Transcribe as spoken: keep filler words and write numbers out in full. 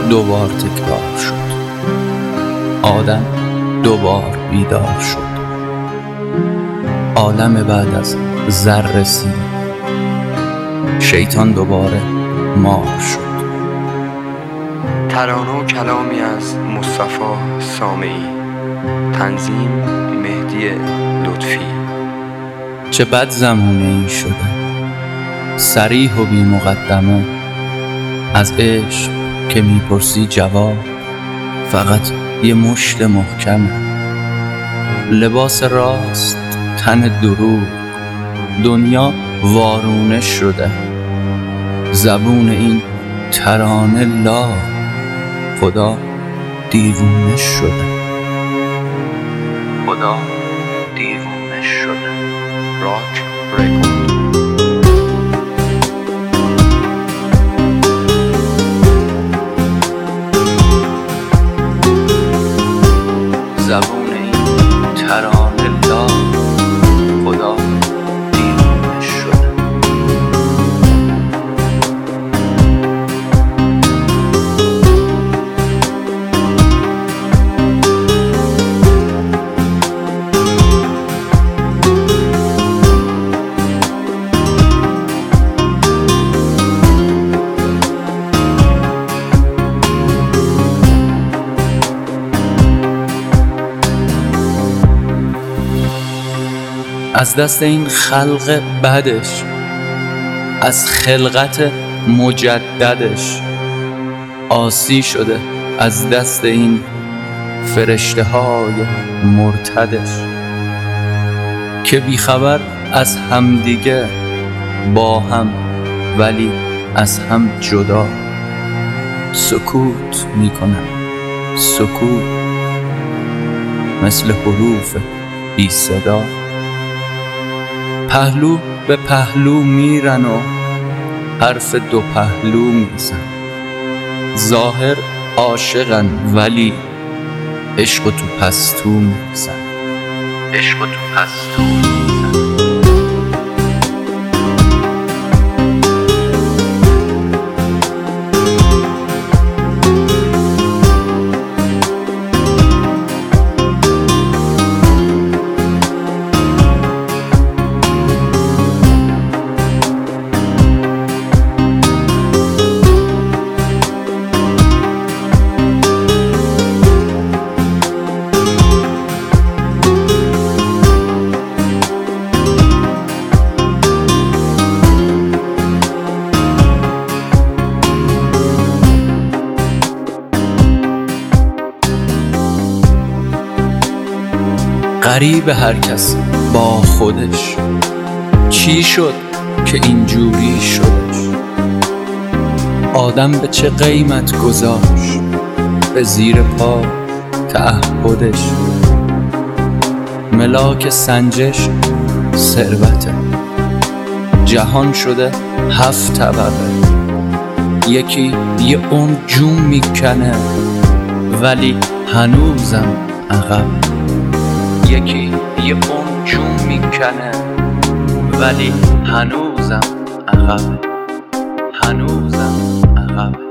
دوبار تکرار شد. آدم دوبار بیدار شد. عالم بعد از ذره سیر، شیطان دوباره مار شد. ترانه و کلامی از مصطفی سامعی، تنظیم مهدی لطفی. چه بد زمونه ای شده، صریح و بی مقدمه، از عشق که میپرسی جواب فقط یه مشت محکمه. لباس راست تن دروغ، دنیا وارونه شده. زبون این ترانه لا، خدا دیوونه شده. خدا دیوونه شده. راک رکورد. زبون این ترانه لا، خدا دیوونه شده. از دست این خلق بدش، از خلقت مجددش، آسی شده از دست این فرشته های مرتدش، که بیخبر از همدیگه، با هم ولی از هم جدا، سکوت میکنن. سکوت مثل حروف بی صدا، پهلو به پهلو میرن و حرف دو پهلو میزن. ظاهر عاشقن ولی عشق تو پستو میزن. عشق تو پستو میزن. غریب هر کس با خودش، چی شد که اینجوری شدش؟ آدم به چه قیمت گذاشت به زیر پا تعهدش؟ ملاک سنجش ثروته، جهان شده هفت طبقه. یکی یه عمر جون میکنه ولی هنوزم عقب. یکی یه عمر جون میکنه ولی هنوزم عقب. هنوزم عقب.